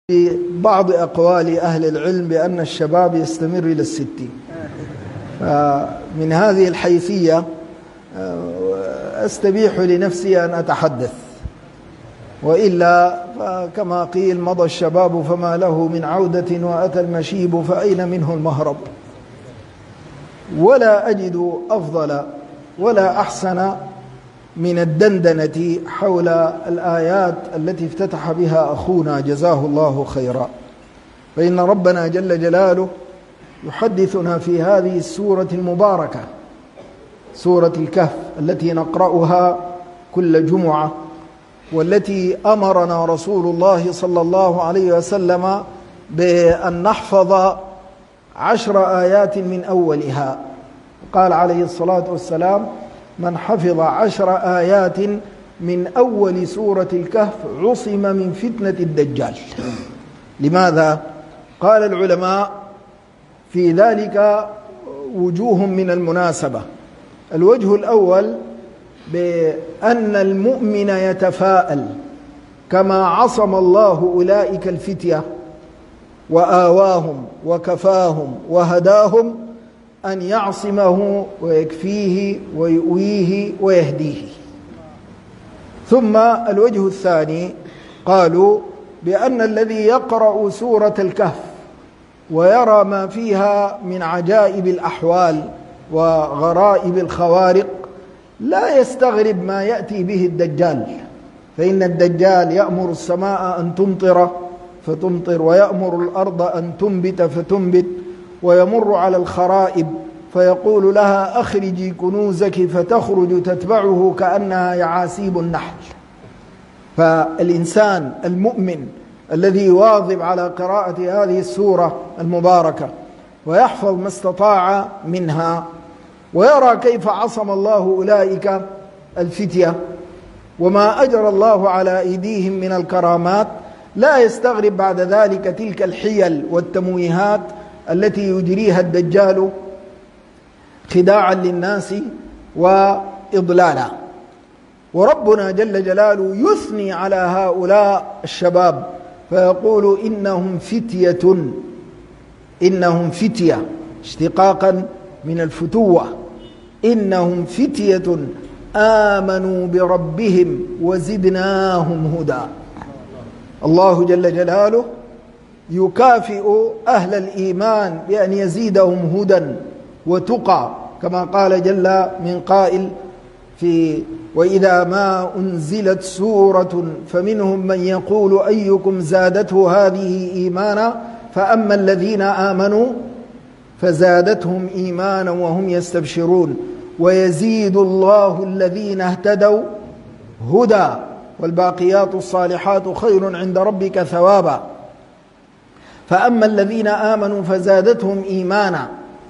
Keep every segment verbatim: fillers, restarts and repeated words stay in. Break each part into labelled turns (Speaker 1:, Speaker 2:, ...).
Speaker 1: في بعض أقوال أهل العلم بأن الشباب يستمر إلى الستين. من هذه الحيثية أستبيح لنفسي أن أتحدث، وإلا كما قيل مضى الشباب فما له من عودة وأتى المشيب فأين منه المهرب. ولا أجد أفضل ولا أحسن من الدندنة حول الآيات التي افتتح بها أخونا جزاه الله خيرا. فإن ربنا جل جلاله يحدثنا في هذه السورة المباركة، سورة الكهف، التي نقرأها كل جمعة، والتي أمرنا رسول الله صلى الله عليه وسلم بأن نحفظ عشر آيات من أولها. قال عليه الصلاة والسلام: من حفظ عشر آيات من أول سورة الكهف عصم من فتنة الدجال. لماذا؟ قال العلماء في ذلك وجوه من المناسبة. الوجه الأول بأن المؤمن يتفاءل كما عصم الله أولئك الفتية وآواهم وكفاهم وهداهم أن يعصمه ويكفيه ويؤويه ويهديه. ثم الوجه الثاني قالوا بأن الذي يقرأ سورة الكهف ويرى ما فيها من عجائب الأحوال وغرائب الخوارق لا يستغرب ما يأتي به الدجال، فإن الدجال يأمر السماء أن تمطر فتمطر، ويأمر الأرض أن تنبت فتنبت، ويمر على الخرائب فيقول لها أخرجي كنوزك فتخرج تتبعه كأنها يعاسيب النحل. فالإنسان المؤمن الذي يواظب على قراءة هذه السورة المباركة ويحفظ ما استطاع منها ويرى كيف عصم الله أولئك الفتية وما أجرى الله على أيديهم من الكرامات لا يستغرب بعد ذلك تلك الحيل والتمويهات التي يجريها الدجال خداعا للناس وإضلالا. وربنا جل جلاله يثني على هؤلاء الشباب فيقول: إنهم فتية، إنهم فتية اشتقاقا من الفتوة، إنهم فتية آمنوا بربهم وزدناهم هدى. الله جل جلاله يكافئ أهل الإيمان بأن يزيدهم هدى وتقى، كما قال جل من قائل في: وإذا ما أنزلت سورة فمنهم من يقول أيكم زادته هذه إيمانا فأما الذين آمنوا فزادتهم إيمانا وهم يستبشرون ويزيد الله الذين اهتدوا هدى والباقيات الصالحات خير عند ربك ثوابا. فأما الذين آمنوا فزادتهم إيمانا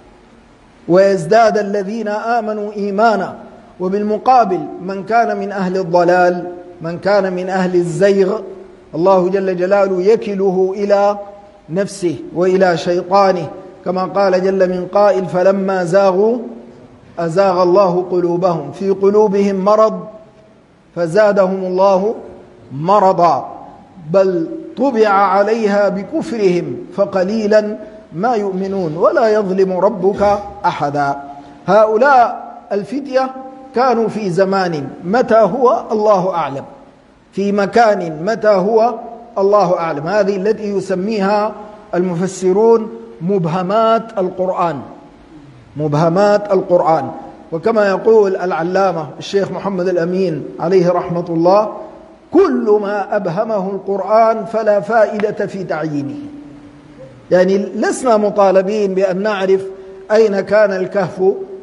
Speaker 1: ويزداد الذين آمنوا إيمانا. وبالمقابل من كان من أهل الضلال، من كان من أهل الزيغ، الله جل جلاله يكله إلى نفسه وإلى شيطانه، كما قال جل من قائل: فلما زاغوا أزاغ الله قلوبهم، في قلوبهم مرض فزادهم الله مرضا، بل طبع عليها بكفرهم فقليلا ما يؤمنون ولا يظلم ربك أحدا. هؤلاء الفتية كانوا في زمان متى هو الله أعلم، في مكان متى هو الله أعلم. هذه التي يسميها المفسرون مبهمات القرآن، مبهمات القرآن. وكما يقول العلامة الشيخ محمد الأمين عليه رحمة الله: كل ما أبهمه القرآن فلا فائدة في تعيينه. يعني لسنا مطالبين بأن نعرف أين كان الكهف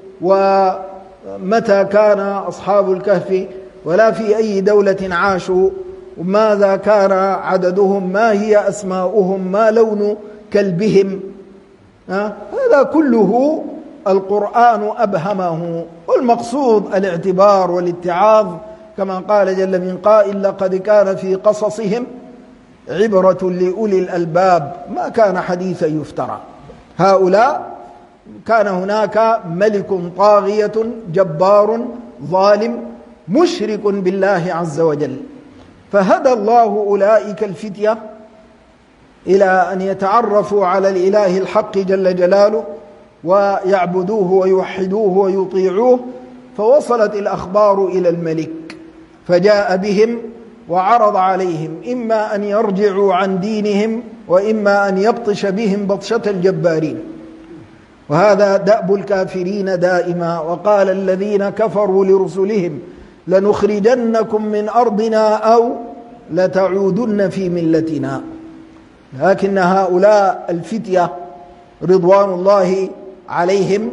Speaker 1: ومتى كان أصحاب الكهف ولا في أي دولة عاشوا وماذا كان عددهم، ما هي أسماؤهم، ما لون كلبهم. هذا كله القرآن أبهمه، والمقصود الاعتبار والاتعاظ، كما قال جل من قائل: لقد كان في قصصهم عبرة لأولي الألباب ما كان حديثا يفترى. هؤلاء كان هناك ملك طاغية جبار ظالم مشرك بالله عز وجل، فهدى الله أولئك الفتية إلى أن يتعرفوا على الإله الحق جل جلاله ويعبدوه ويوحدوه ويطيعوه، فوصلت الأخبار إلى الملك فجاء بهم وعرض عليهم إما أن يرجعوا عن دينهم وإما أن يبطش بهم بطشة الجبارين، وهذا دأب الكافرين دائما. وقال الذين كفروا لرسلهم لنخرجنكم من أرضنا أو لتعودن في ملتنا. لكن هؤلاء الفتية رضوان الله عليهم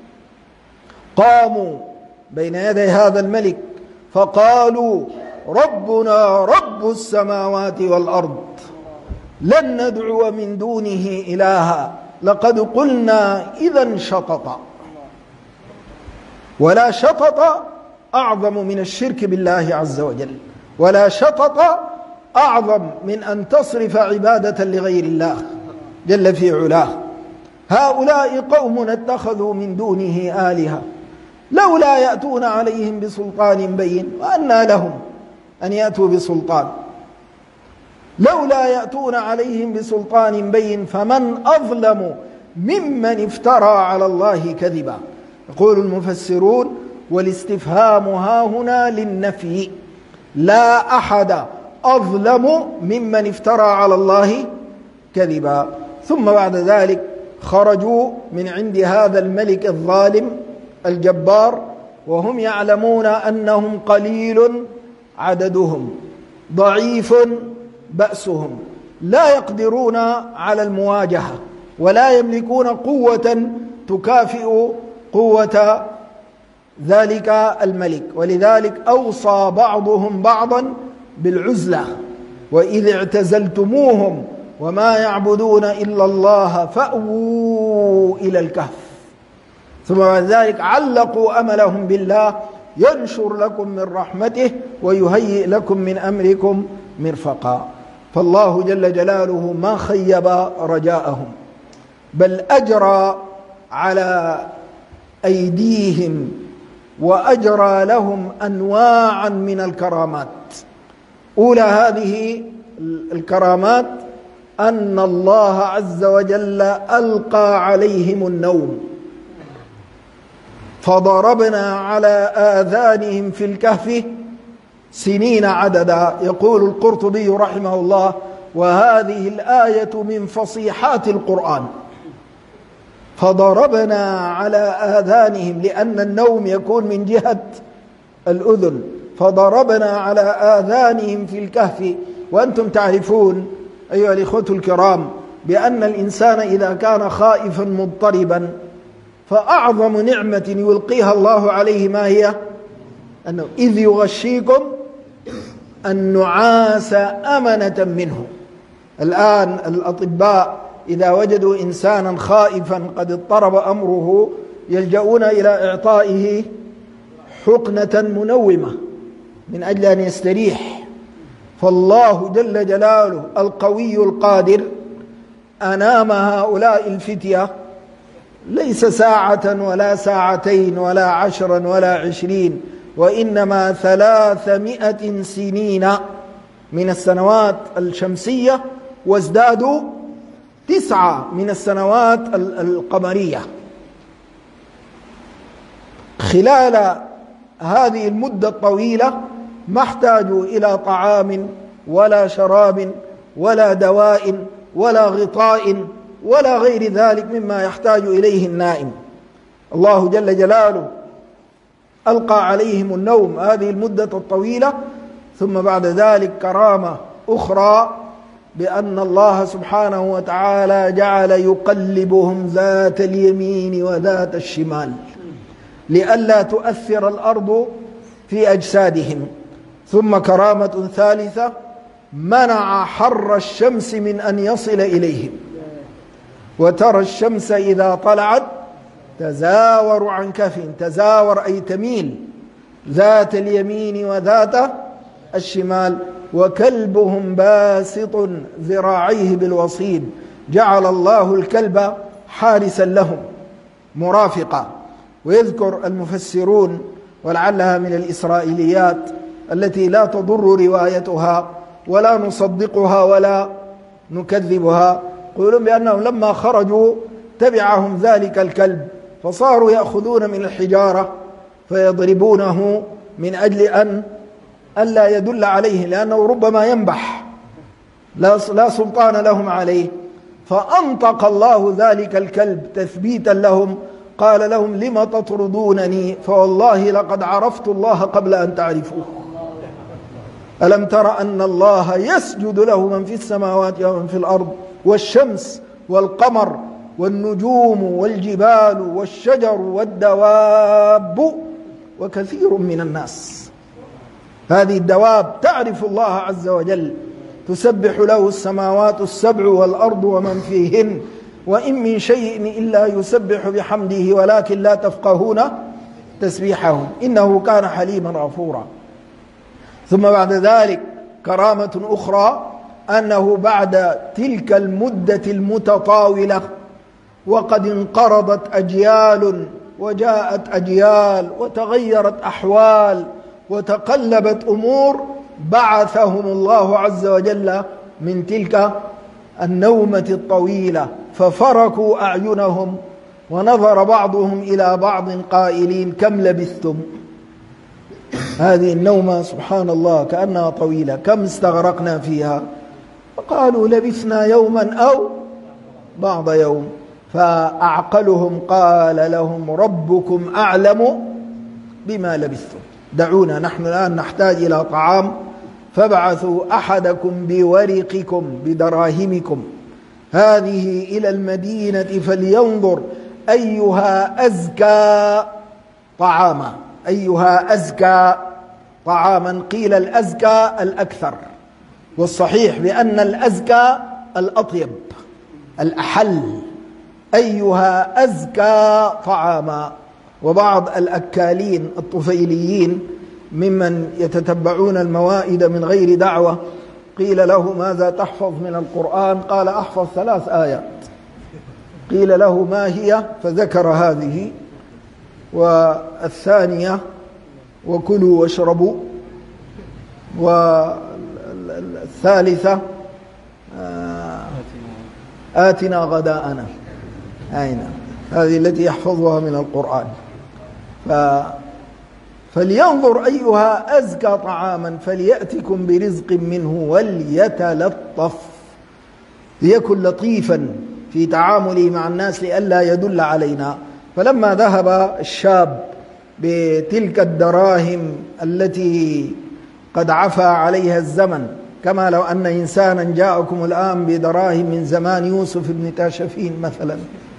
Speaker 1: قاموا بين يدي هذا الملك فقالوا ربنا رب السماوات والأرض لن ندعو من دونه إلها لقد قلنا إذا شططا. ولا شطط أعظم من الشرك بالله عز وجل، ولا شطط أعظم من أن تصرف عبادة لغير الله جل في علاه. هؤلاء قوم اتخذوا من دونه آلهة لولا يأتون عليهم بسلطان بين، وأنى لهم أن يأتوا بسلطان، لولا يأتون عليهم بسلطان بين فمن أظلم ممن افترى على الله كذبا. يقول المفسرون والاستفهام هاهنا للنفي، لا أحد أظلم ممن افترى على الله كذبا. ثم بعد ذلك خرجوا من عند هذا الملك الظالم الجبار وهم يعلمون أنهم قليل عددهم ضعيف بأسهم، لا يقدرون على المواجهة ولا يملكون قوة تكافئ قوة ذلك الملك، ولذلك أوصى بعضهم بعضا بالعزلة، وإذ اعتزلتموهم وما يعبدون إلا الله فأووا إلى الكهف. ثم بعد ذلك علقوا أملهم بالله ينشر لكم من رحمته ويهيئ لكم من أمركم مرفقا. فالله جل جلاله ما خيب رجاءهم، بل أجرى على أيديهم وأجرى لهم أنواعا من الكرامات. أولى هذه الكرامات أن الله عز وجل ألقى عليهم النوم، فضربنا على آذانهم في الكهف سنين عددا. يقول القرطبي رحمه الله وهذه الآية من فصيحات القرآن، فضربنا على آذانهم، لأن النوم يكون من جهة الأذن، فضربنا على آذانهم في الكهف. وأنتم تعرفون أيها الإخوة الكرام بأن الإنسان إذا كان خائفا مضطربا فأعظم نعمة يلقيها الله عليه ما هي؟ أنه إذ يغشيكم النعاس أمنة منه. الآن الأطباء إذا وجدوا إنسانا خائفا قد اضطرب أمره يلجؤون إلى إعطائه حقنة منومة من أجل أن يستريح. فالله جل جلاله القوي القادر أنام هؤلاء الفتية ليس ساعة ولا ساعتين ولا عشرا ولا عشرين، وإنما ثلاثمائة سنين من السنوات الشمسية، وازدادوا تسعة من السنوات القمرية. خلال هذه المدة الطويلة ما احتاجوا إلى طعام ولا شراب ولا دواء ولا غطاء ولا غير ذلك مما يحتاج إليه النائم. الله جل جلاله ألقى عليهم النوم هذه المدة الطويلة. ثم بعد ذلك كرامة أخرى بأن الله سبحانه وتعالى جعل يقلبهم ذات اليمين وذات الشمال لئلا تؤثر الأرض في أجسادهم. ثم كرامة ثالثة منع حر الشمس من أن يصل إليهم، وترى الشمس إذا طلعت تزاور عن كف، تزاور أي تميل، ذات اليمين وذات الشمال. وكلبهم باسط ذراعيه بالوصيد، جعل الله الكلب حارسا لهم مرافقا. ويذكر المفسرون ولعلها من الإسرائيليات التي لا تضر روايتها ولا نصدقها ولا نكذبها. يقولون بأنهم لما خرجوا تبعهم ذلك الكلب فصاروا يأخذون من الحجارة فيضربونه من أجل أن ألا يدل عليه، لأنه ربما ينبح لا سلطان لهم عليه. فأنطق الله ذلك الكلب تثبيتا لهم، قال لهم لم تطردونني فوالله لقد عرفت الله قبل أن تعرفوه. ألم تر أن الله يسجد له من في السماوات ومن في الأرض والشمس والقمر والنجوم والجبال والشجر والدواب وكثير من الناس. هذه الدواب تعرف الله عز وجل، تسبح له السماوات السبع والأرض ومن فيهن وإن من شيء إلا يسبح بحمده ولكن لا تفقهون تسبيحهم إنه كان حليما غفورا. ثم بعد ذلك كرامة أخرى أنه بعد تلك المدة المتطاولة وقد انقرضت أجيال وجاءت أجيال وتغيرت أحوال وتقلبت أمور، بعثهم الله عز وجل من تلك النومة الطويلة ففركوا أعينهم ونظر بعضهم إلى بعض قائلين كم لبثتم. هذه النومة سبحان الله كأنها طويلة، كم استغرقنا فيها؟ فقالوا لبثنا يوما أو بعض يوم. فأعقلهم قال لهم ربكم أعلم بما لبثتم، دعونا نحن الآن نحتاج إلى طعام فابعثوا أحدكم بورقكم بدراهمكم هذه إلى المدينة فلينظر أيها أزكى طعاما، أيها أزكى طعاما، قيل الأزكى الأكثر، والصحيح بأن الأزكى الأطيب الأحل، أيها أزكى طعاما. وبعض الأكالين الطفيليين ممن يتتبعون الموائد من غير دعوة قيل له ماذا تحفظ من القرآن؟ قال أحفظ ثلاث آيات. قيل له ما هي؟ فذكر هذه، والثانية وكلوا واشربوا، والثالثة آتنا غداءنا. أين هذه التي يحفظها من القرآن؟ ف فلينظر أيها أزكى طعاما فليأتكم برزق منه وليتلطف، ليكن لطيفا في تعامله مع الناس لئلا يدل علينا. فلما ذهب الشاب بتلك الدراهم التي قد عفى عليها الزمن، كما لو أن إنسانا جاءكم الآن بدراهم من زمان يوسف بن تاشفين مثلا،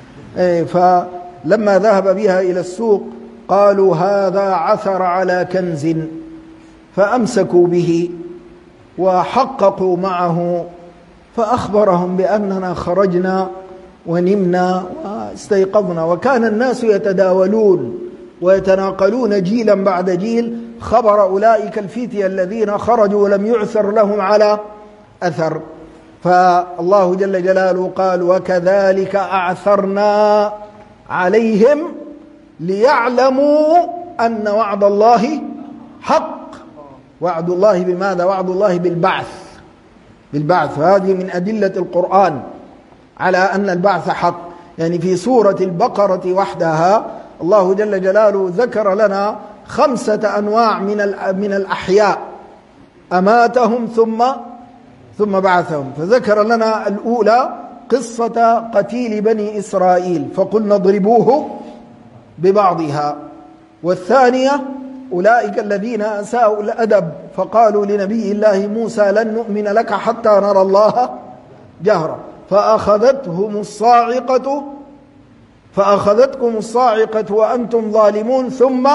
Speaker 1: فلما ذهب بها إلى السوق قالوا هذا عثر على كنز، فأمسكوا به وحققوا معه، فأخبرهم بأننا خرجنا ونمنا واستيقظنا. وكان الناس يتداولون ويتناقلون جيلا بعد جيل خبر أولئك الفتية الذين خرجوا ولم يعثر لهم على أثر. فالله جل جلاله قال وكذلك أعثرنا عليهم ليعلموا أن وعد الله حق. وعد الله بماذا؟ وعد الله بالبعث، بالبعث. هذه من أدلة القرآن على أن البعث حق. يعني في سورة البقرة وحدها الله جل جلاله ذكر لنا خمسة أنواع من من الأحياء، أماتهم ثم ثم بعثهم. فذكر لنا الأولى قصة قتيل بني إسرائيل فقلنا اضربوه ببعضها، والثانية أولئك الذين أساءوا الأدب فقالوا لنبي الله موسى لن نؤمن لك حتى نرى الله جهرا فأخذتهم الصاعقة فأخذتكم الصاعقة وأنتم ظالمون ثم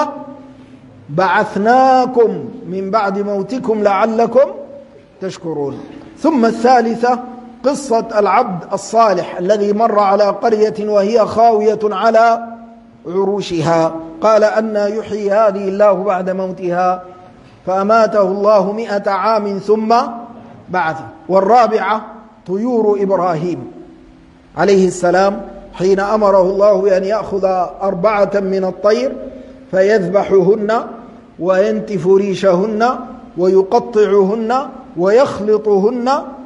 Speaker 1: بعثناكم من بعد موتكم لعلكم تشكرون. ثم الثالثة قصة العبد الصالح الذي مر على قرية وهي خاوية على عروشها قال أن يحيي هذه الله بعد موتها فأماته الله مئة عام ثم بعثه. والرابعة طيور إبراهيم عليه السلام حين أمره الله بأن يأخذ أربعة من الطير فيذبحهن وينتف ريشهن ويقطعهن ويخلطهن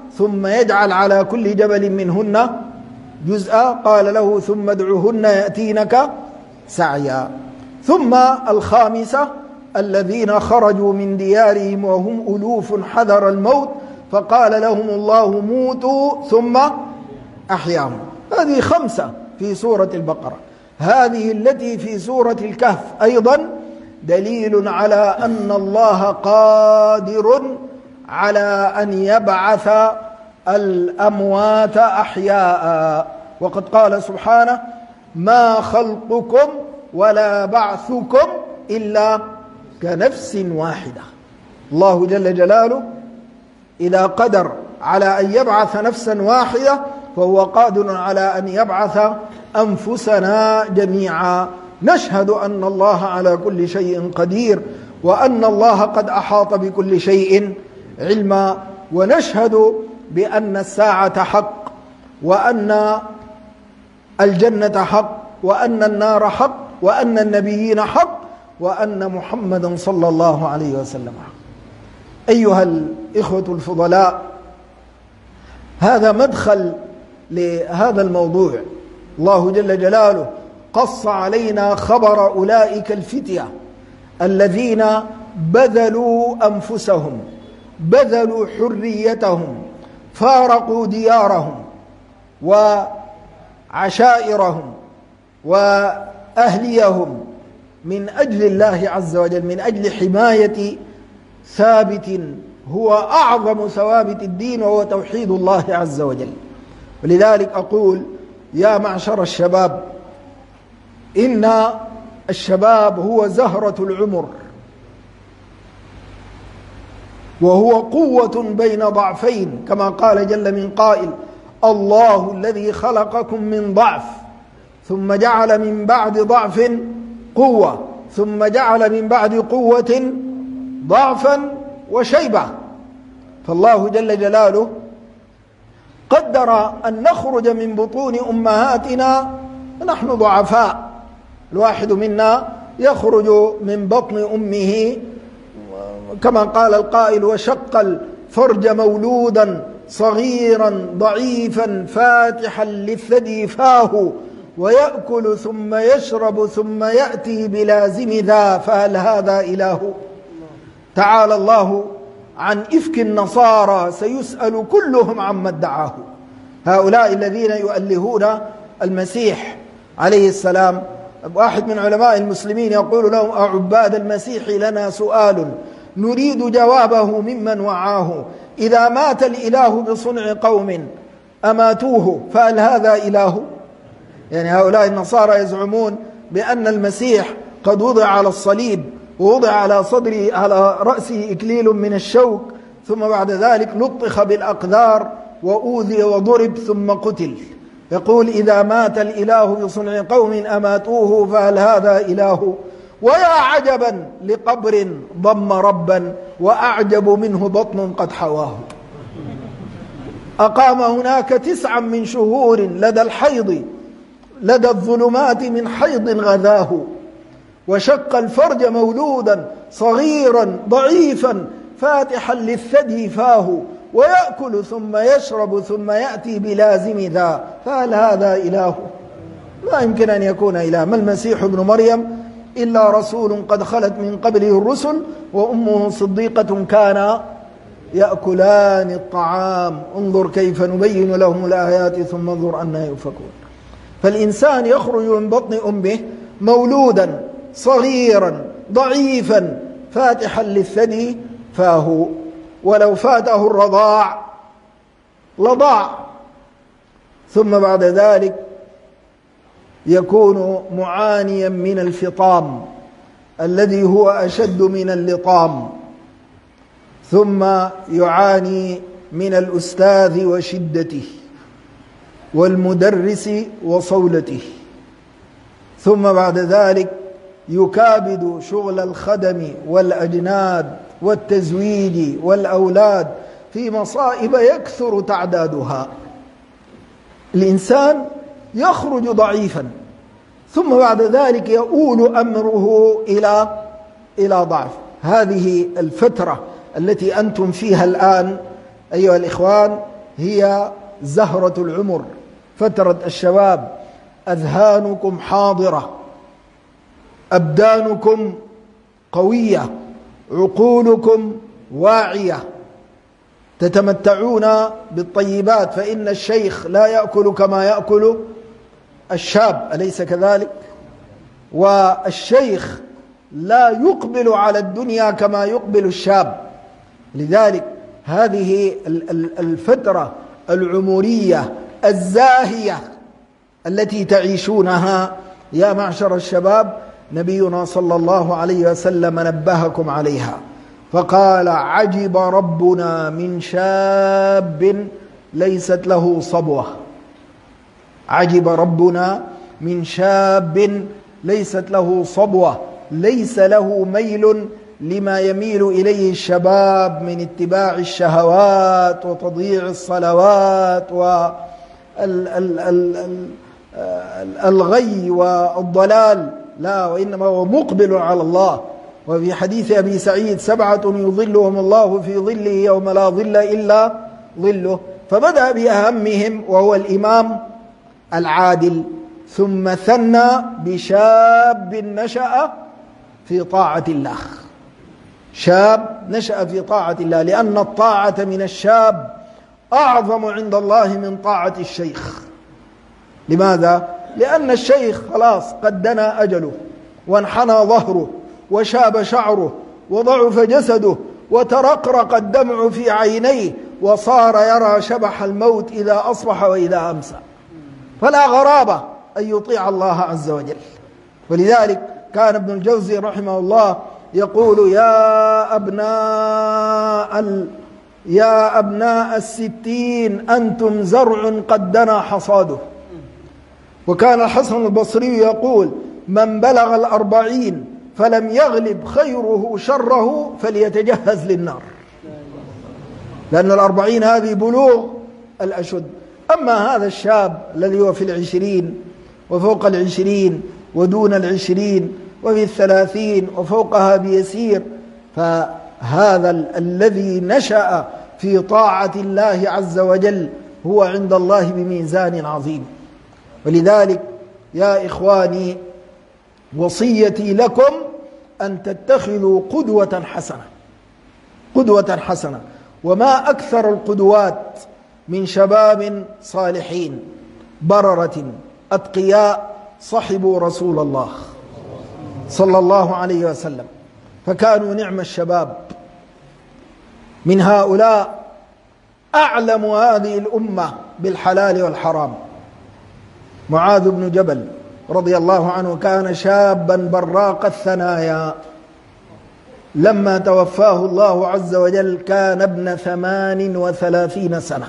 Speaker 1: ثم يجعل على كل جبل منهن جزءا، قال له ثم ادعهن يأتينك سعيا. ثم الخامسة الذين خرجوا من ديارهم وهم ألوف حذر الموت فقال لهم الله موتوا ثم أحياهم. هذه خمسة في سورة البقرة. هذه التي في سورة الكهف أيضا دليل على أن الله قادر على أن يبعث الأموات أحياء، وقد قال سبحانه ما خلقكم ولا بعثكم إلا كنفس واحدة. الله جل جلاله إذا قدر على أن يبعث نفسا واحدة فهو قادر على أن يبعث أنفسنا جميعا. نشهد أن الله على كل شيء قدير، وأن الله قد أحاط بكل شيء علما، ونشهد بأن الساعة حق، وأن الجنة حق، وأن النار حق، وأن النبيين حق، وأن محمدا صلى الله عليه وسلم حق. أيها الإخوة الفضلاء، هذا مدخل لهذا الموضوع. الله جل جلاله قص علينا خبر أولئك الفتية الذين بذلوا أنفسهم، بذلوا حريتهم، فارقوا ديارهم وعشائرهم وأهليهم من أجل الله عز وجل، من أجل حماية ثابت هو أعظم ثوابت الدين وهو توحيد الله عز وجل. ولذلك أقول يا معشر الشباب، إن الشباب هو زهرة العمر، وهو قوة بين ضعفين، كما قال جل من قائل الله الذي خلقكم من ضعف ثم جعل من بعد ضعف قوة ثم جعل من بعد قوة ضعفا وشيبة. فالله جل جلاله قدر أن نخرج من بطون أمهاتنا ونحن ضعفاء. الواحد منا يخرج من بطن أمه كما قال القائل وشق الفرج مولودا صغيرا ضعيفا فاتحا للثدي فاه ويأكل ثم يشرب ثم يأتي بلازم ذا فهل هذا إله؟ تعالى الله عن إفك النصارى سيسأل كلهم عما ادعاه. هؤلاء الذين يؤلهون المسيح عليه السلام، واحد من علماء المسلمين يقول لهم أعباد المسيح لنا سؤال نريد جوابه ممن وعاه، إذا مات الإله بصنع قوم أماتوه فهل هذا إله؟ يعني هؤلاء النصارى يزعمون بأن المسيح قد وضع على الصليب ووضع على صدره على رأسه إكليل من الشوك، ثم بعد ذلك لطخ بالأقذار وأوذي وضرب ثم قتل. يقول إذا مات الإله بصنع قوم أماتوه فهل هذا إله؟ ويا عجبا لقبر ضم ربا وأعجب منه بطن قد حواه. أقام هناك تسعا من شهور لدى الحيض لدى الظلمات من حيض غذاه، وشق الفرج مولودا صغيرا ضعيفا فاتحا للثدي فاه ويأكل ثم يشرب ثم يأتي بلازم ذا فهل هذا إله؟ ما يمكن أن يكون إله. ما المسيح ابن مريم إلا رسول قد خلت من قبله الرسل وأمه صديقة كانا يأكلان الطعام انظر كيف نبين لهم الآيات ثم انظر أنى يؤفكون. فالإنسان يخرج من بطن أمه مولودا صغيرا ضعيفا فاتحا للثدي فاه، ولو فاته الرضاع لضاع، ثم بعد ذلك يكون معانيا من الفطام الذي هو أشد من اللطام، ثم يعاني من الأستاذ وشدته والمدرس وصولته، ثم بعد ذلك يكابد شغل الخدم والأجناد والتزويج والأولاد في مصائب يكثر تعدادها. الإنسان يخرج ضعيفا ثم بعد ذلك يؤول أمره إلى إلى ضعف. هذه الفترة التي أنتم فيها الآن أيها الإخوان هي زهرة العمر، فترة الشباب، أذهانكم حاضرة، أبدانكم قوية، عقولكم واعية، تتمتعون بالطيبات، فإن الشيخ لا يأكل كما يأكل الشاب، أليس كذلك؟ والشيخ لا يقبل على الدنيا كما يقبل الشاب. لذلك هذه الفترة العمرية الزاهية التي تعيشونها يا معشر الشباب، نبينا صلى الله عليه وسلم نبهكم عليها، فقال: عجب ربنا من شاب ليست له صبوة. عجب ربنا من شاب ليست له صبوة، ليس له ميل لما يميل إليه الشباب من اتباع الشهوات وتضييع الصلوات والغي والضلال، لا، وإنما هو مقبل على الله. وفي حديث أبي سعيد: سبعة يظلهم الله في ظله يوم لا ظل إلا ظله، فبدأ بأهمهم وهو الإمام العادل، ثم ثنى بشاب نشأ في طاعة الله. شاب نشأ في طاعة الله، لأن الطاعة من الشاب أعظم عند الله من طاعة الشيخ. لماذا؟ لأن الشيخ خلاص قد دنا أجله، وانحنى ظهره، وشاب شعره، وضعف جسده، وترقرق الدمع في عينيه، وصار يرى شبح الموت إذا أصبح وإذا أمسى، فلا غرابة أن يطيع الله عز وجل. ولذلك كان ابن الجوزي رحمه الله يقول: يا أبناء ال... يا أبناء الستين أنتم زرع قد دنا حصاده. وكان الحسن البصري يقول: من بلغ الأربعين فلم يغلب خيره شره فليتجهز للنار، لأن الأربعين هذه بلوغ الأشد. أما هذا الشاب الذي هو في العشرين وفوق العشرين ودون العشرين وفي الثلاثين وفوقها بيسير، فهذا ال الذي نشأ في طاعة الله عز وجل هو عند الله بميزان عظيم. ولذلك يا إخواني، وصيتي لكم أن تتخذوا قدوة حسنة، قدوة حسنة. وما أكثر القدوات من شباب صالحين بررة أتقياء صحبوا رسول الله صلى الله عليه وسلم، فكانوا نعم الشباب. من هؤلاء أعلم هذه الأمة بالحلال والحرام معاذ بن جبل رضي الله عنه، كان شابا براق الثنايا، لما توفاه الله عز وجل كان ابن ثمان وثلاثين سنة،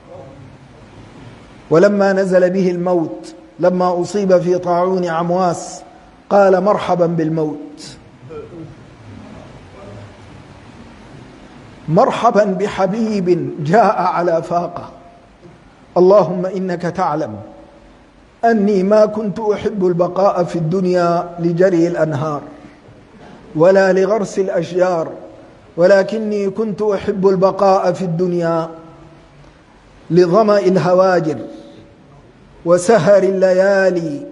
Speaker 1: ولما نزل به الموت لما أصيب في طاعون عمواس قال: مرحبا بالموت، مرحبا بحبيب جاء على فاقة، اللهم إنك تعلم أني ما كنت أحب البقاء في الدنيا لجري الأنهار ولا لغرس الأشجار، ولكني كنت أحب البقاء في الدنيا لظمأ الهواجر وسهر الليالي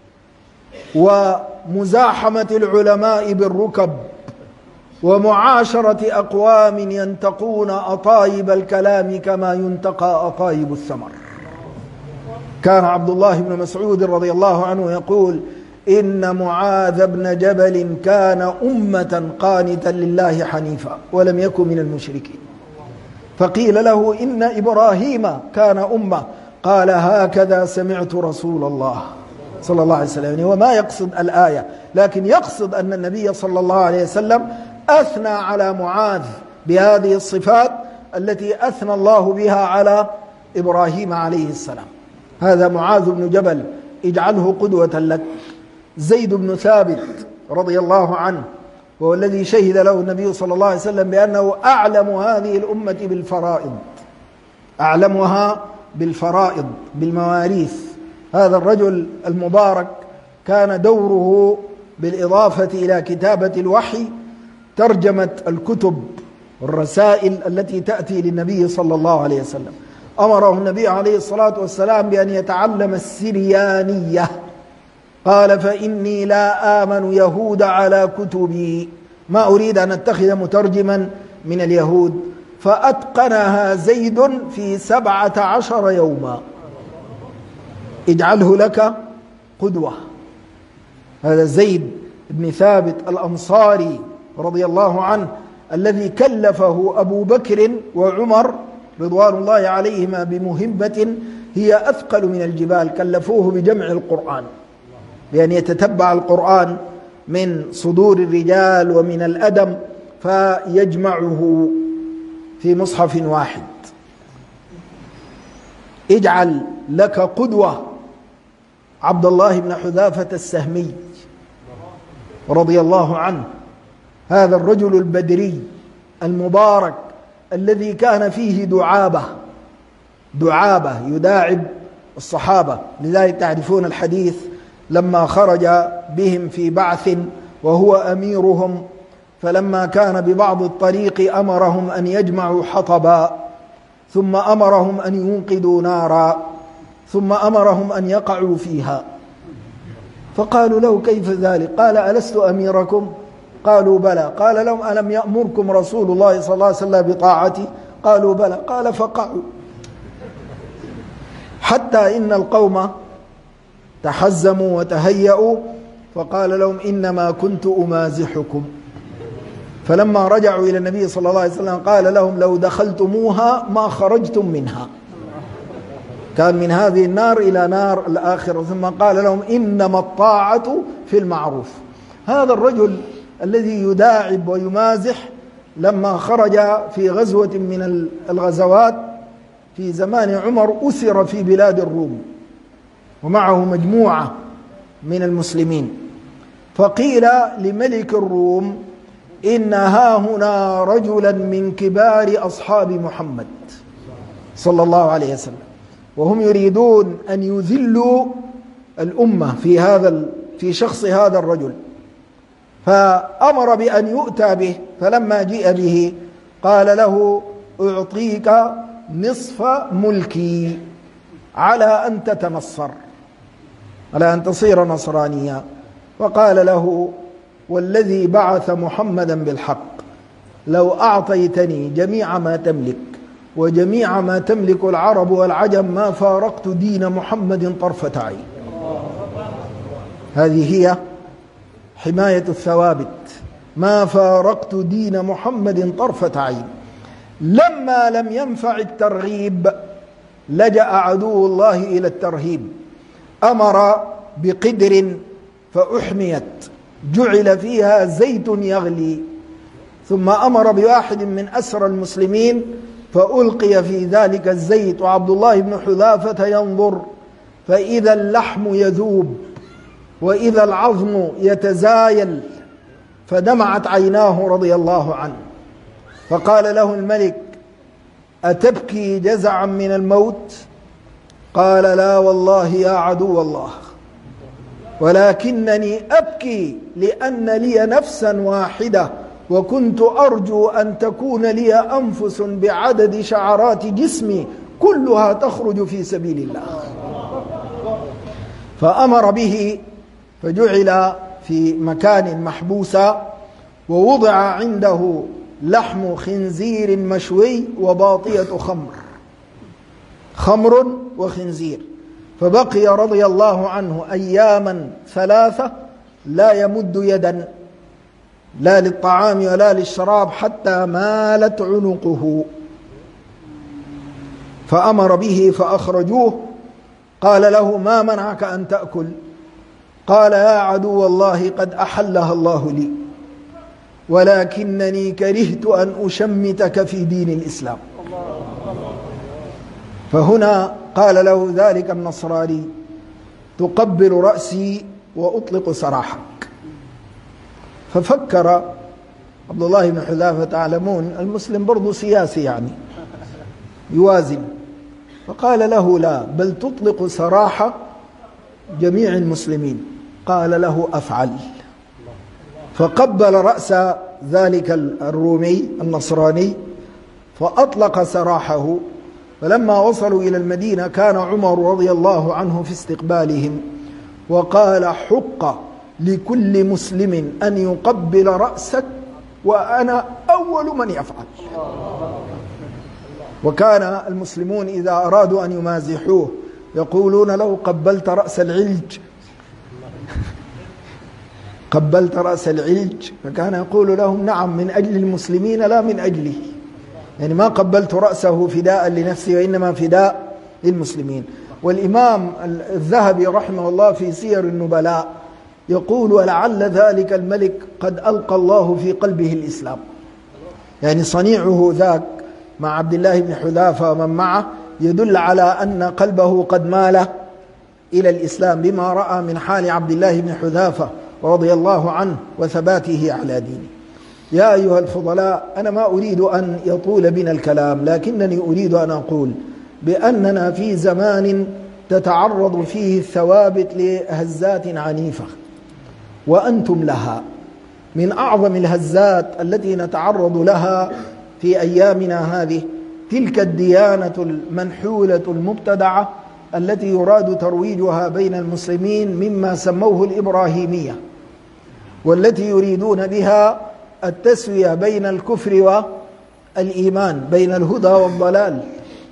Speaker 1: ومزاحمة العلماء بالركب ومعاشرة أقوام ينتقون أطايب الكلام كما ينتقى أطايب الثمر. كان عبد الله بن مسعود رضي الله عنه يقول: إن معاذ بن جبل كان أمة قانتا لله حنيفا ولم يكن من المشركين. فقيل له: إن إبراهيم كان أمة، قال: هكذا سمعت رسول الله صلى الله عليه وسلم. وما يقصد الآية، لكن يقصد أن النبي صلى الله عليه وسلم أثنى على معاذ بهذه الصفات التي أثنى الله بها على إبراهيم عليه السلام. هذا معاذ بن جبل، اجعله قدوة لك. زيد بن ثابت رضي الله عنه، وهو الذي شهد له النبي صلى الله عليه وسلم بأنه أعلم هذه الأمة بالفرائض، أعلمها بالفرائض بالمواريث. هذا الرجل المبارك كان دوره بالإضافة إلى كتابة الوحي ترجمة الكتب والرسائل التي تأتي للنبي صلى الله عليه وسلم. أمره النبي عليه الصلاة والسلام بأن يتعلم السريانية. قال: فإني لا آمن يهود على كتبي، ما أريد أن أتخذ مترجما من اليهود. فأتقنها زيد في سبعة عشر يوما. اجعله لك قدوة. هذا زيد بن ثابت الأنصاري رضي الله عنه، الذي كلفه أبو بكر وعمر رضوان الله عليهما بمهمة هي أثقل من الجبال. كلفوه بجمع القرآن، بأن يتتبع القرآن من صدور الرجال ومن الأدم فيجمعه في مصحف واحد. اجعل لك قدوة عبد الله بن حذافة السهمي رضي الله عنه، هذا الرجل البدري المبارك الذي كان فيه دعابة دعابة يداعب الصحابة. لذلك تعرفون الحديث لما خرج بهم في بعث وهو أميرهم، فلما كان ببعض الطريق أمرهم أن يجمعوا حطبا، ثم أمرهم أن يوقدوا نارا، ثم أمرهم أن يقعوا فيها. فقالوا له: كيف ذلك؟ قال: ألست أميركم؟ قالوا: بلى. قال لهم: ألم يأمركم رسول الله صلى الله عليه وسلم بطاعتي؟ قالوا: بلى. قال: فقعوا. حتى إن القوم تحزموا وتهيأوا، فقال لهم: إنما كنت أمازحكم. فلما رجعوا إلى النبي صلى الله عليه وسلم قال لهم: لو دخلتموها ما خرجتم منها. كان من هذه النار إلى نار الآخرة. ثم قال لهم: إنما الطاعة في المعروف. هذا الرجل الذي يداعب ويمازح لما خرج في غزوة من الغزوات في زمان عمر أسر في بلاد الروم ومعه مجموعة من المسلمين، فقيل لملك الروم: إن ها هنا رجلا من كبار أصحاب محمد صلى الله عليه وسلم، وهم يريدون أن يذلوا الأمة في هذا في شخص هذا الرجل. فأمر بأن يؤتى به، فلما جيء به قال له: أعطيك نصف ملكي على أن تتنصر، على أن تصير نصرانيا. وقال له: والذي بعث محمدا بالحق لو أعطيتني جميع ما تملك وجميع ما تملك العرب والعجم ما فارقت دين محمد طرفة عين. هذه هي حماية الثوابت، ما فارقت دين محمد طرفة عين. لما لم ينفع الترغيب لجأ عدو الله إلى الترهيب، أمر بقدر فأحميت جعل فيها زيت يغلي، ثم أمر بواحد من أسرى المسلمين فألقي في ذلك الزيت، وعبد الله بن حذافة ينظر فإذا اللحم يذوب وإذا العظم يتزايل، فدمعت عيناه رضي الله عنه. فقال له الملك: أتبكي جزعا من الموت؟ قال: لا والله يا عدو الله، ولكنني أبكي لأن لي نفسا واحدة وكنت أرجو أن تكون لي أنفس بعدد شعرات جسمي كلها تخرج في سبيل الله. فأمر به فجعل في مكان محبوسا، ووضع عنده لحم خنزير مشوي وباطية خمر، خمر وخنزير. فبقي رضي الله عنه أياما ثلاثة لا يمد يدا لا للطعام ولا للشراب حتى مالت عنقه. فأمر به فأخرجوه. قال له: ما منعك أن تأكل؟ قال: يا عدو الله قد أحلها الله لي، ولكنني كرهت أن أشمتك في دين الإسلام. فهنا قال له ذلك النصراني: تقبل رأسي وأطلق سراحك. ففكر عبد الله بن حذافة، تعلمون المسلم برضو سياسي يعني يوازن، فقال له: لا، بل تطلق سراح جميع المسلمين. قال له: أفعل. فقبل رأس ذلك الرومي النصراني فأطلق سراحه، فلما وصلوا إلى المدينة كان عمر رضي الله عنه في استقبالهم، وقال: حق لكل مسلم أن يقبل رأسك وأنا أول من يفعل. وكان المسلمون إذا أرادوا أن يمازحوه يقولون: لو قبلت رأس العلج قبلت رأس العلج، فكان يقول لهم: نعم، من أجل المسلمين لا من أجله، يعني ما قبلت رأسه فداء لنفسي وإنما فداء للمسلمين. والإمام الذهبي رحمه الله في سير النبلاء يقول: ولعل ذلك الملك قد ألقى الله في قلبه الإسلام، يعني صنيعه ذاك مع عبد الله بن حذافة ومن معه يدل على أن قلبه قد مال إلى الإسلام بما رأى من حال عبد الله بن حذافة رضي الله عنه وثباته على دينه. يا أيها الفضلاء، أنا ما أريد أن يطول بنا الكلام، لكنني أريد أن أقول بأننا في زمان تتعرض فيه الثوابت لهزات عنيفة، وأنتم لها. من أعظم الهزات التي نتعرض لها في أيامنا هذه تلك الديانة المنحولة المبتدعة التي يراد ترويجها بين المسلمين مما سموه الإبراهيمية، والتي يريدون بها التسوية بين الكفر والإيمان، بين الهدى والضلال.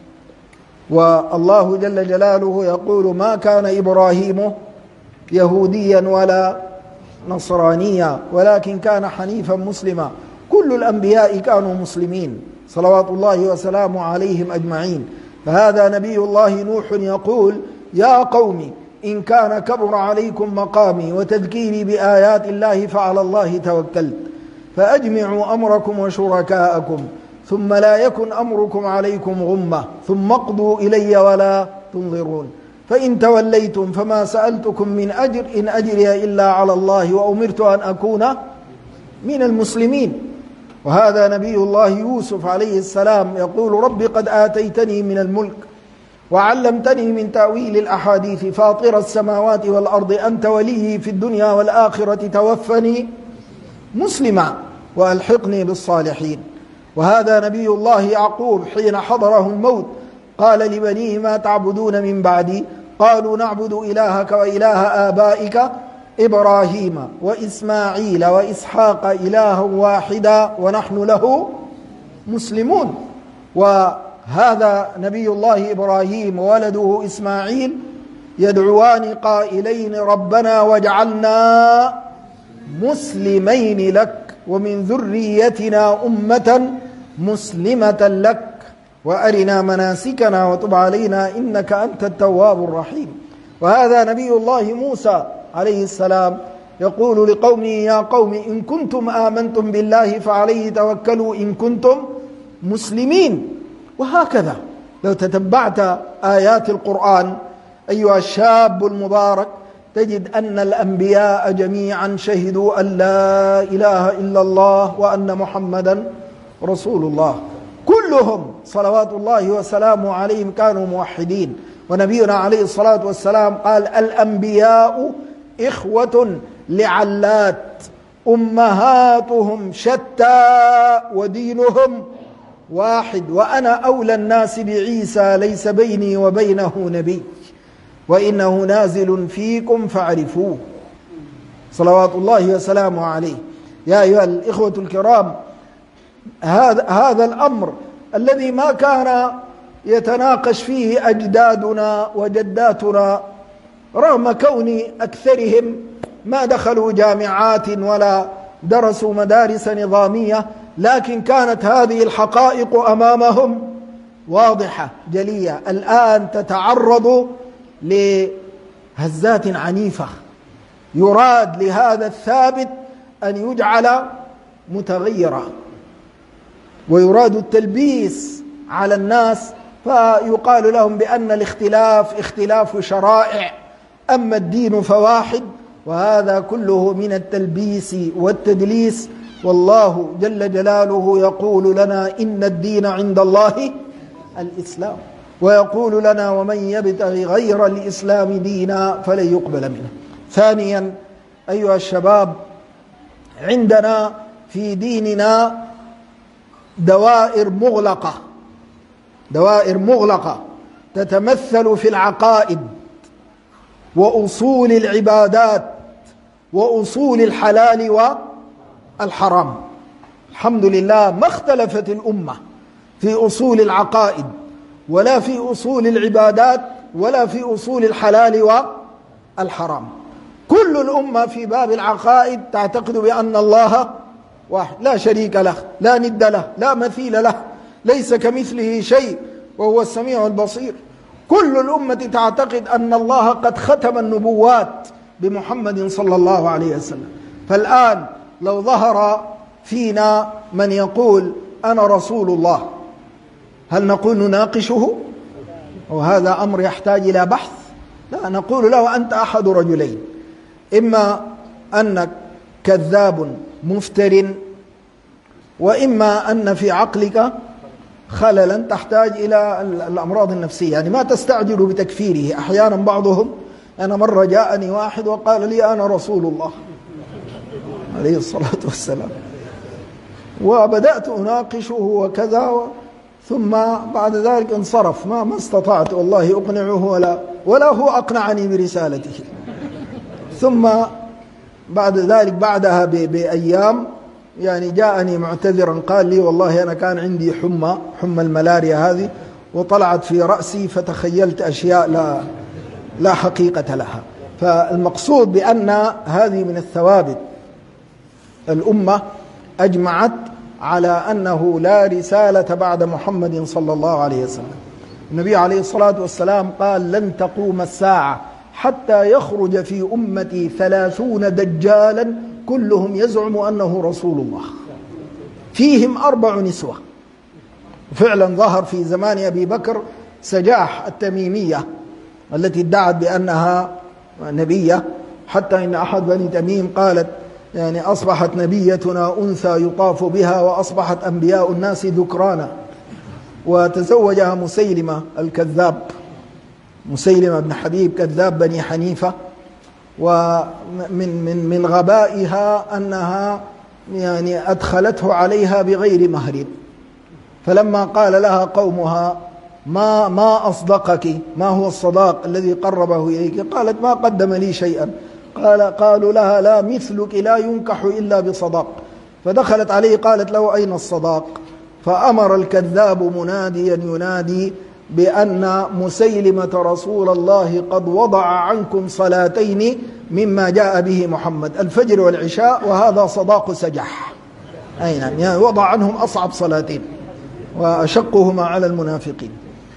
Speaker 1: والله جل جلاله يقول: ما كان إبراهيم يهوديا ولا نصرانيا ولكن كان حنيفا مسلما. كل الأنبياء كانوا مسلمين صلوات الله وسلامه عليهم أجمعين. فهذا نبي الله نوح يقول: يا قوم إن كان كبر عليكم مقامي وتذكيري بآيات الله فعلى الله توكلت فأجمعوا أمركم وشركاءكم ثم لا يكن أمركم عليكم غمة ثم اقضوا إلي ولا تنظرون فإن توليتم فما سألتكم من أجر إن أجري إلا على الله وأمرت أن أكون من المسلمين. وهذا نبي الله يوسف عليه السلام يقول: رب قد آتيتني من الملك وعلمتني من تأويل الأحاديث فاطر السماوات والأرض أنت ولي في الدنيا والآخرة توفني مسلما وألحقني بالصالحين. وهذا نبي الله يعقوب حين حضره الموت قال لبنيه: ما تعبدون من بعدي؟ قالوا: نعبد إلهك وإله آبائك إبراهيم وإسماعيل وإسحاق إلها واحدا ونحن له مسلمون. وهذا نبي الله إبراهيم وولده إسماعيل يدعوان قائلين: ربنا واجعلنا مسلمين لك ومن ذريتنا أمة مسلمة لك وأرنا مناسكنا وتب علينا إنك أنت التواب الرحيم. وهذا نبي الله موسى عليه السلام يقول لقومه: يا قوم إن كنتم آمنتم بالله فعليه توكلوا إن كنتم مسلمين. وهكذا لو تتبعت آيات القرآن أيها الشاب المبارك تجد أن الأنبياء جميعا شهدوا أن لا إله إلا الله وأن محمدا رسول الله، كلهم صلوات الله وسلامه عليهم كانوا موحدين. ونبينا عليه الصلاة والسلام قال: الأنبياء إخوة لعلات أمهاتهم شتى ودينهم واحد وأنا أولى الناس بعيسى ليس بيني وبينه نبي وإنه نازل فيكم فاعرفوه صلوات الله وسلامه عليه. يا أيها الإخوة الكرام، هذا هذا الأمر الذي ما كان يتناقش فيه أجدادنا وجداتنا رغم كون أكثرهم ما دخلوا جامعات ولا درسوا مدارس نظامية، لكن كانت هذه الحقائق أمامهم واضحة جلية. الآن تتعرض لهزات عنيفة، يراد لهذا الثابت أن يجعل متغيرا ويراد التلبيس على الناس، فيقال لهم بأن الاختلاف اختلاف شرائع أما الدين فواحد، وهذا كله من التلبيس والتدليس. والله جل جلاله يقول لنا: إن الدين عند الله الإسلام، ويقول لنا: ومن يبتغي غير الإسلام دينا فلن يقبل منه. ثانيا أيها الشباب، عندنا في ديننا دوائر مغلقة دوائر مغلقة تتمثل في العقائد وأصول العبادات وأصول الحلال والحرام. الحمد لله ما اختلفت الأمة في أصول العقائد ولا في أصول العبادات ولا في أصول الحلال والحرام. كل الأمة في باب العقائد تعتقد بأن الله واحد لا شريك له، لا ند له، لا مثيل له، ليس كمثله شيء وهو السميع البصير. كل الأمة تعتقد أن الله قد ختم النبوات بمحمد صلى الله عليه وسلم. فالآن لو ظهر فينا من يقول أنا رسول الله، هل نقول نناقشه؟ وهذا أمر يحتاج إلى بحث؟ لا، نقول له أنت أحد رجلين، إما أنك كذاب مفتر، وإما أن في عقلك خللا تحتاج إلى الأمراض النفسية. يعني ما تستعجلوا بتكفيره. أحيانا بعضهم، أنا مرة جاءني واحد وقال لي أنا رسول الله عليه الصلاة والسلام، وبدأت أناقشه وكذا، ثم بعد ذلك انصرف. ما ما استطعت والله أقنعه ولا ولا هو أقنعني برسالته. ثم بعد ذلك بعدها بأيام يعني جاءني معتذرا، قال لي والله أنا كان عندي حمى حمى الملاريا هذه وطلعت في رأسي فتخيلت أشياء لا لا حقيقة لها. فالمقصود بأن هذه من الثوابت. الأمة أجمعت على أنه لا رسالة بعد محمد صلى الله عليه وسلم. النبي عليه الصلاة والسلام قال لن تقوم الساعة حتى يخرج في أمتي ثلاثون دجالا كلهم يزعم أنه رسول الله، فيهم أربع نسوة. فعلا ظهر في زمان أبي بكر سجاح التميمية التي ادعت بأنها نبية، حتى إن أحد بني تميم قالت يعني أصبحت نبيتنا أنثى يطاف بها وأصبحت أنبياء الناس ذكرانا. وتزوجها مسيلمة الكذاب، مسيلمة بن حبيب كذاب بني حنيفة. ومن من من غبائها أنها يعني أدخلته عليها بغير مهر، فلما قال لها قومها ما ما أصدقك، ما هو الصداق الذي قربه إليك؟ قالت ما قدم لي شيئا. قال قالوا لها لا مثلك لا ينكح إلا بصداق. فدخلت عليه قالت له أين الصداق؟ فأمر الكذاب مناديا ينادي بأن مسيلمة رسول الله قد وضع عنكم صلاتين مما جاء به محمد، الفجر والعشاء، وهذا صداق سجح. أي نعم، يعني وضع عنهم أصعب صلاتين وأشقهما على المنافقين.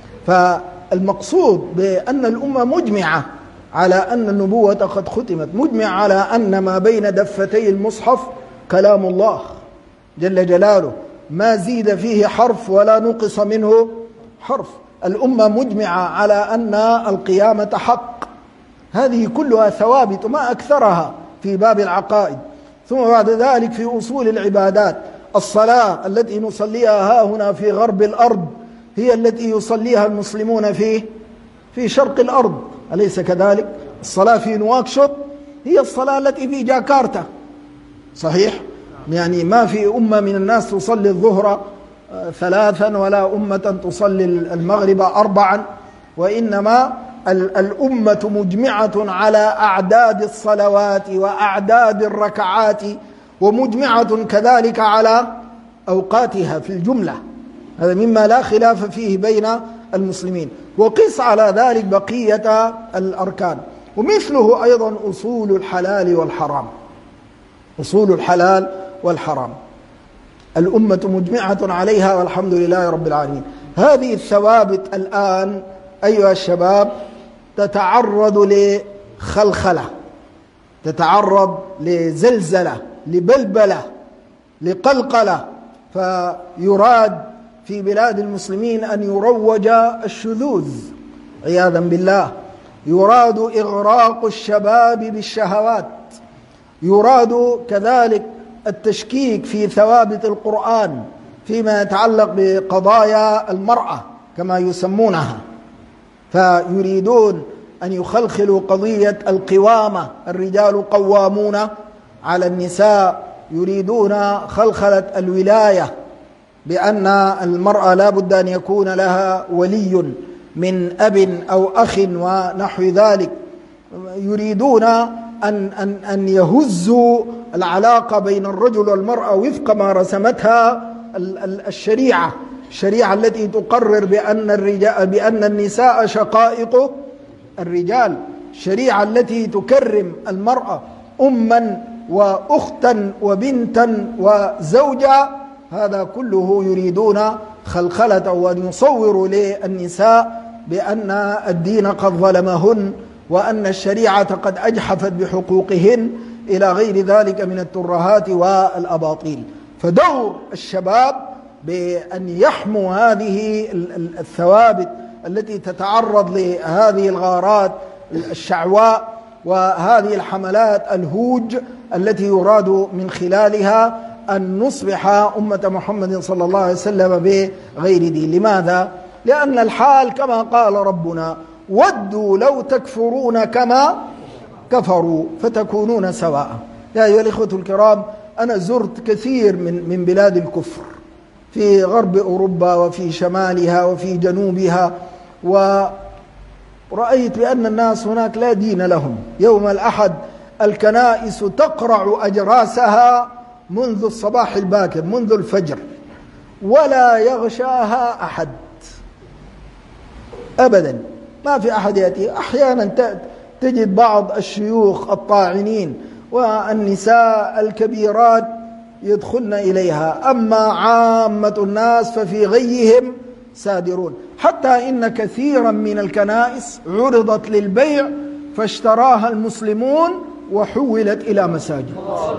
Speaker 1: فالمقصود بأن الأمة مجمعة على أن النبوة قد ختمت، مجمعة على أن ما بين دفتي المصحف كلام الله جل جلاله، ما زيد فيه حرف ولا نقص منه حرف. الأمة مجمعة على أن القيامة حق. هذه كلها ثوابت ما أكثرها في باب العقائد. ثم بعد ذلك في أصول العبادات، الصلاة التي نصليها ها هنا في غرب الأرض هي التي يصليها المسلمون في في شرق الأرض، أليس كذلك؟ الصلاة في نواكشوط هي الصلاة التي في جاكرتا، صحيح؟ يعني ما في أمة من الناس تصلي الظهر ثلاثا ولا أمة تصلي المغرب أربعا، وإنما الأمة مجمعة على أعداد الصلوات وأعداد الركعات، ومجمعة كذلك على أوقاتها في الجملة. هذا مما لا خلاف فيه بين المسلمين. وقس على ذلك بقية الأركان. ومثله أيضا أصول الحلال والحرام، أصول الحلال والحرام الأمة مجمعة عليها والحمد لله رب العالمين. هذه الثوابت الآن أيها الشباب تتعرض لخلخلة، تتعرض لزلزلة، لبلبلة، لقلقلة. فيراد في بلاد المسلمين أن يروج الشذوذ عياذا بالله، يراد إغراق الشباب بالشهوات، يراد كذلك التشكيك في ثوابت القرآن فيما يتعلق بقضايا المرأة كما يسمونها. فيريدون أن يخلخلوا قضية القوامة، الرجال قوامون على النساء، يريدون خلخلة الولاية، بأن المرأة لا بد أن يكون لها ولي من أب أو أخ ونحو ذلك، يريدون أن, أن, أن يهزوا العلاقة بين الرجل والمرأة وفق ما رسمتها الشريعة الشريعة التي تقرر بأن, الرجال بأن النساء شقائق الرجال، الشريعة التي تكرم المرأة أما وأختا وبنتا وزوجا. هذا كله يريدون خلخلة وأن يصوروا للنساء بأن الدين قد ظلمهن وأن الشريعة قد أجحفت بحقوقهن إلى غير ذلك من الترهات والأباطيل. فدور الشباب بأن يحموا هذه الثوابت التي تتعرض لهذه الغارات الشعواء وهذه الحملات الهوج التي يراد من خلالها أن نصبح أمة محمد صلى الله عليه وسلم بغير دين. لماذا؟ لأن الحال كما قال ربنا: ودوا لو تكفرون كما كفروا فتكونون سواء. يا أيها الإخوة الكرام، أنا زرت كثير من من بلاد الكفر في غرب أوروبا وفي شمالها وفي جنوبها، ورأيت بأن الناس هناك لا دين لهم. يوم الأحد الكنائس تقرع أجراسها منذ الصباح الباكر، منذ الفجر، ولا يغشاها أحد أبدا، ما في أحد يأتي. أحيانا تجد بعض الشيوخ الطاعنين والنساء الكبيرات يدخلن إليها، أما عامة الناس ففي غيهم سادرون. حتى إن كثيرا من الكنائس عرضت للبيع فاشتراها المسلمون وحولت إلى مساجد.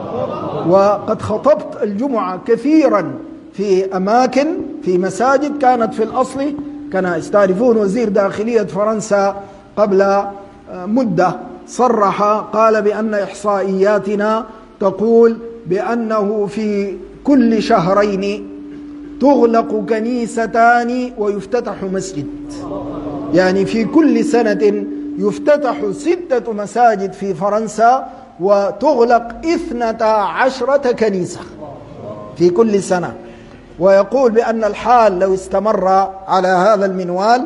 Speaker 1: وقد خطبت الجمعة كثيرا في أماكن في مساجد كانت في الأصل كنائس. تعرفون وزير داخلية فرنسا قبل مدة صرح قال بأن إحصائياتنا تقول بأنه في كل شهرين تغلق كنيستان ويفتتح مسجد، يعني في كل سنة يفتتح ستة مساجد في فرنسا وتغلق اثنتا عشرة كنيسة في كل سنة. ويقول بأن الحال لو استمر على هذا المنوال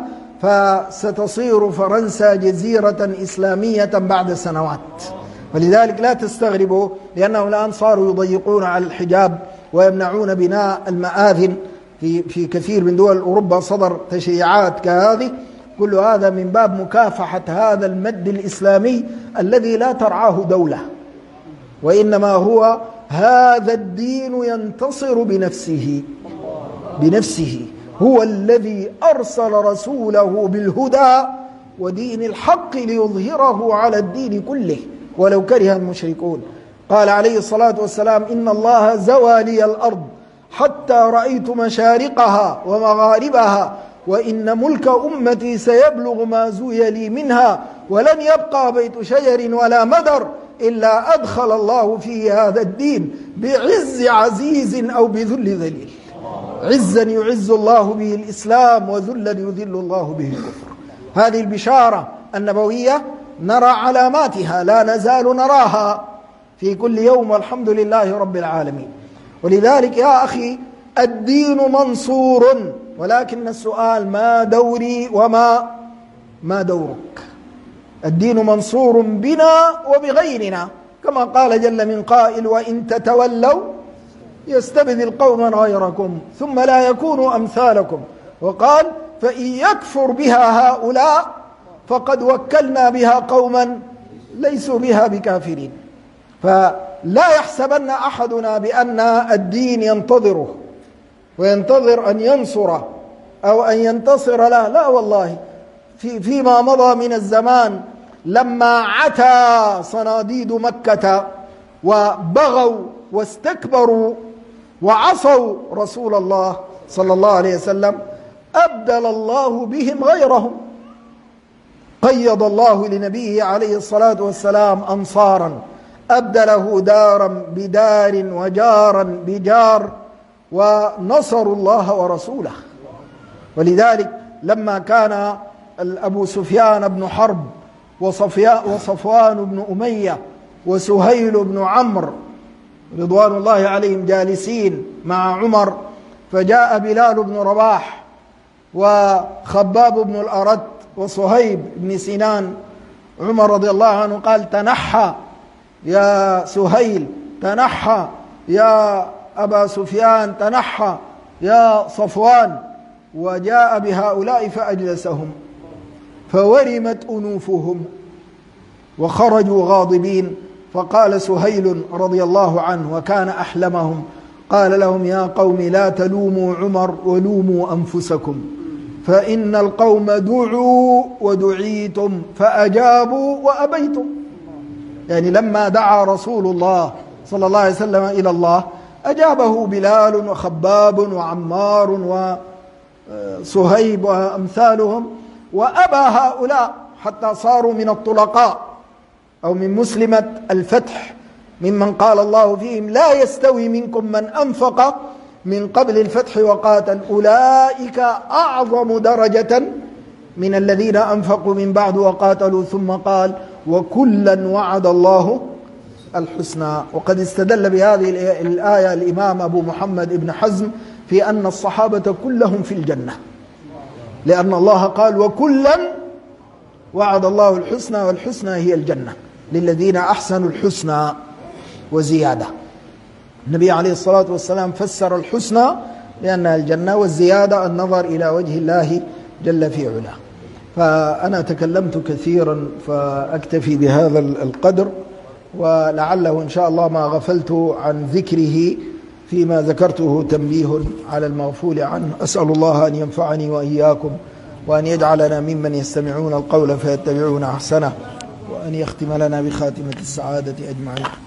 Speaker 1: فستصير فرنسا جزيرة إسلامية بعد سنوات. ولذلك لا تستغربوا، لأنهم الآن صاروا يضيقون على الحجاب ويمنعون بناء المآذن في في كثير من دول أوروبا، صدر تشريعات كهذه. كل هذا من باب مكافحة هذا المد الإسلامي الذي لا ترعاه دولة، وإنما هو هذا الدين ينتصر بنفسه بنفسه هو الذي أرسل رسوله بالهدى ودين الحق ليظهره على الدين كله ولو كره المشركون. قال عليه الصلاة والسلام: إن الله زوى لي الأرض حتى رأيت مشارقها ومغاربها، وإن ملك أمتي سيبلغ ما زوي لي منها، ولن يبقى بيت شجر ولا مدر إلا أدخل الله فيه هذا الدين بعز عزيز أو بذل ذليل. عزا يعز الله به الإسلام، وذلا يذل الله به الكفر. هذه البشارة النبوية نرى علاماتها، لا نزال نراها في كل يوم، والحمد لله رب العالمين. ولذلك يا أخي الدين منصور، ولكن السؤال: ما دوري وما ما دورك؟ الدين منصور بنا وبغيرنا، كما قال جل من قائل: وإن تتولوا يستبدل قوما غيركم ثم لا يكونوا أمثالكم. وقال: فإن يكفر بها هؤلاء فقد وكلنا بها قوما ليسوا بها بكافرين. فلا يحسبن أحدنا بأن الدين ينتظره وينتظر أن ينصره أو أن ينتصر له، لا والله. في فيما مضى من الزمان لما عتى صناديد مكة وبغوا واستكبروا وعصوا رسول الله صلى الله عليه وسلم، أبدل الله بهم غيرهم. قيض الله لنبيه عليه الصلاة والسلام أنصارا، أبدله دارا بدار وجارا بجار، ونصروا الله ورسوله. ولذلك لما كان أبو سفيان بن حرب وصفوان بن أمية وسهيل بن عمرو رضوان الله عليهم جالسين مع عمر فجاء بلال بن رباح وخباب بن الأرت وصهيب بن سنان. عمر رضي الله عنه قال: تنحى يا سهيل، تنحى يا أبا سفيان، تنحى يا صفوان. وجاء بهؤلاء فأجلسهم فورمت أنوفهم وخرجوا غاضبين. فقال سهيل رضي الله عنه وكان أحلمهم، قال لهم: يا قوم لا تلوموا عمر ولوموا أنفسكم، فإن القوم دعوا ودعيتم فأجابوا وأبيتم. يعني لما دعا رسول الله صلى الله عليه وسلم إلى الله أجابه بلال وخباب وعمار وصهيب وأمثالهم، وأبى هؤلاء حتى صاروا من الطلقاء أو من مسلمة الفتح، ممن قال الله فيهم: لا يستوي منكم من أنفق من قبل الفتح وقاتل أولئك أعظم درجة من الذين أنفقوا من بعد وقاتلوا. ثم قال: وكلا وعد الله الحسنى. وقد استدل بهذه الآية الإمام أبو محمد ابن حزم في أن الصحابة كلهم في الجنة، لأن الله قال: وكلا وعد الله الحسنى، والحسنى هي الجنة للذين أحسنوا الحسنى وزيادة. النبي عليه الصلاة والسلام فسر الحسنى لأنها الجنة، والزيادة النظر إلى وجه الله جل في علاه. فأنا تكلمت كثيرا فأكتفي بهذا القدر، ولعله إن شاء الله ما غفلت عن ذكره فيما ذكرته تنبيه على المغفول عنه. أسأل الله أن ينفعني وإياكم، وأن يجعلنا ممن يستمعون القول فيتبعون أحسنه، وأن يختم لنا بخاتمة السعادة أجمعين.